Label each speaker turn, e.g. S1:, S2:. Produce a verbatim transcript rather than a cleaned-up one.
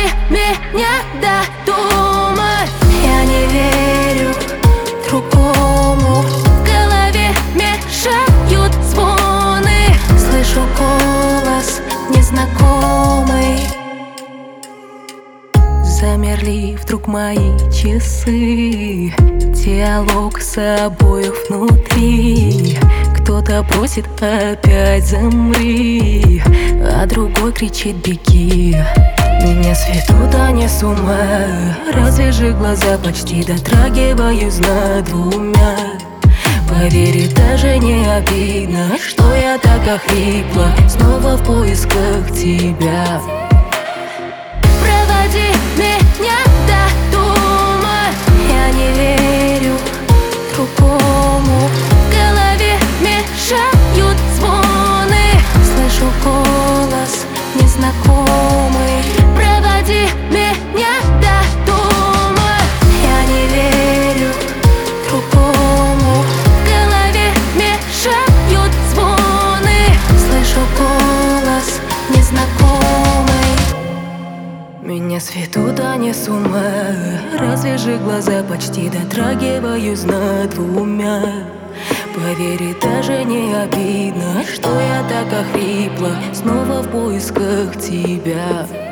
S1: меня додумать. Я не верю другому. В голове мешают звоны. Слышу голос незнакомый. Замерли вдруг мои часы. Диалог с обоих внутри. Кто-то просит опять замри, а другой кричит беги. Меня светут, а не с ума. Развяжи глаза, почти дотрагиваюсь над двумя. Поверь, даже не обидно, что я так охрипла. Снова в поисках тебя. Проводи меня до дома. Я не верю другому. В голове мешают звоны. Слышу голос незнакомый. Проводи меня до дома. Я не верю другому. В голове мешают звоны. Слышу голос незнакомый. Меня светут, а не с ума. Развяжи глаза, почти дотрагиваюсь над двумя. Поверь, даже не обидно, что я так охрипла. Снова в поисках тебя.